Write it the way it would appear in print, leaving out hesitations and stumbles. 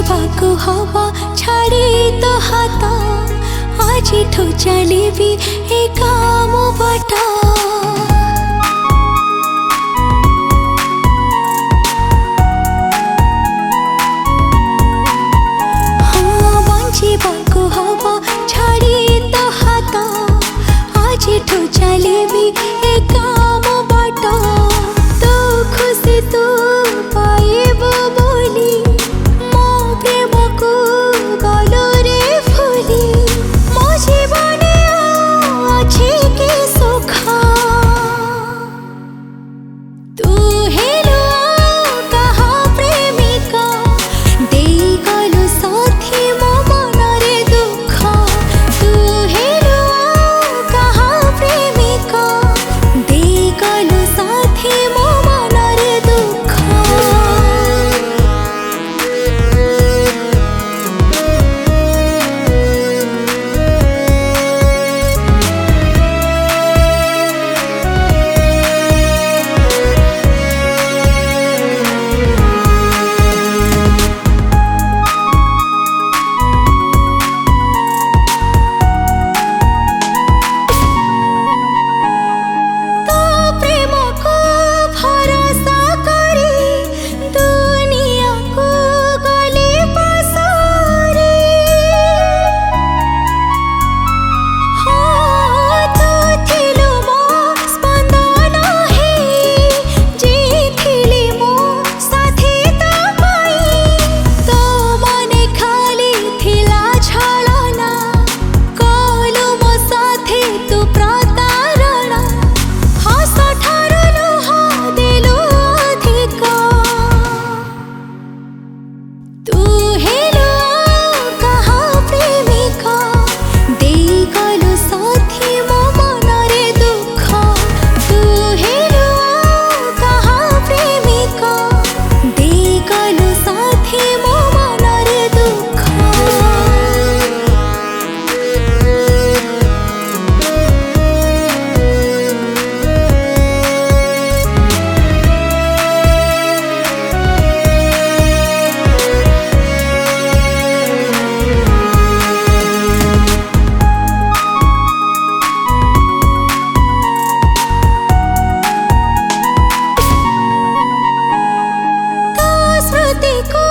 जीवाको हवा छाड़ी तो हाथ आज चलिबी ए काम बाट जीवाको हवा छाड़ी तो हाथ आज चलिबी ए काम बाट तो खुशी तू पाइबो बोली मो प्रेम को गलो रे फुली मो जीवने अच्छे के सुखा तू हेलो कहा प्रेमिका दे गलो साथी मो मन रे दुख तू हेलो कहा प्रेमिका दे गलो साथी मो मन रे दुख तो प्रेम को भरोसा करी दुनिया को गले पसारी हाँ तू थिलु मो स्पंदन हे जे थिली मो साथी तो पाई तो मने खाली थिला छलना कलु मो साथी तू प्रतारणा हस ठारू लुह देलु अधिक तू हेलो कहा प्रेमिका दे गलो साथी मो मन रे दुख तू हेलो कहा प्रेमिका दे गलो साथी मो मन रे दुख तो स्मृति को